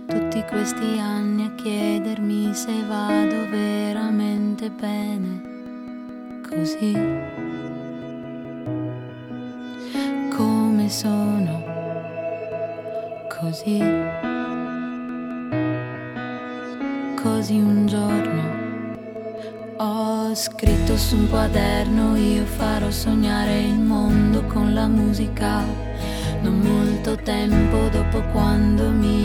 tutti questi anni a chiedermi se vado veramente bene così come sono, così un giorno ho scritto su un quaderno: io farò sognare il mondo con la musica. Non molto tempo dopo, quando mi